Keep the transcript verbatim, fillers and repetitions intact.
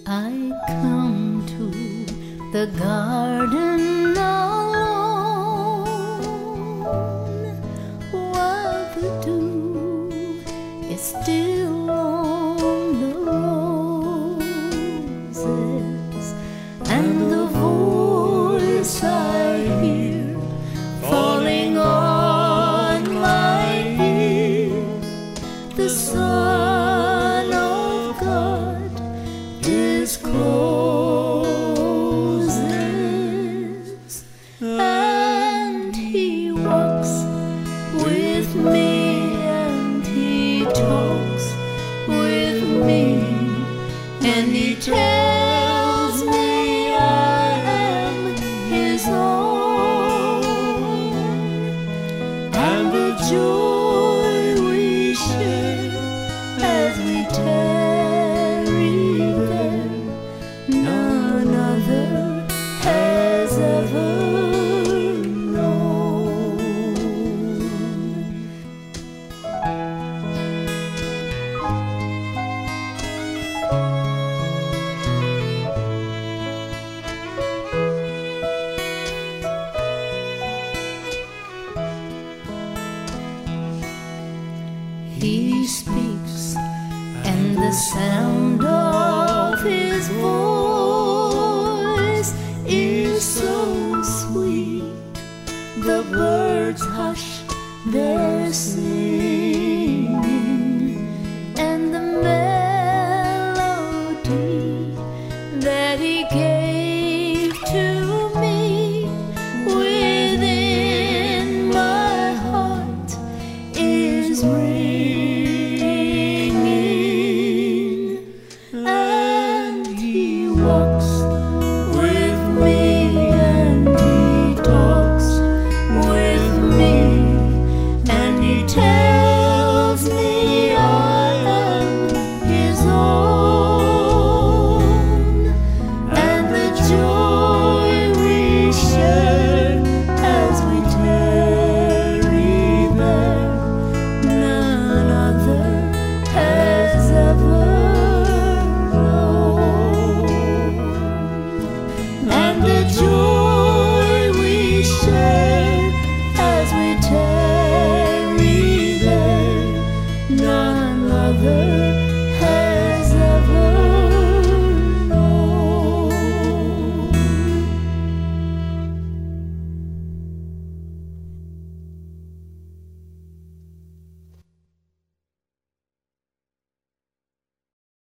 I come to the garden alone, while the dew is still on the roses, and the voice I hear falling on my ear, the Son of God discloses, and he walks with me, and he talks with me, and he tells me I am his own, and the joy we share as we tarry there, none other has ever known. He speaks, and the sound of his voice is so sweet, the birds hush their singing, and the melody that he gave to me within my heart is ringing, and he walks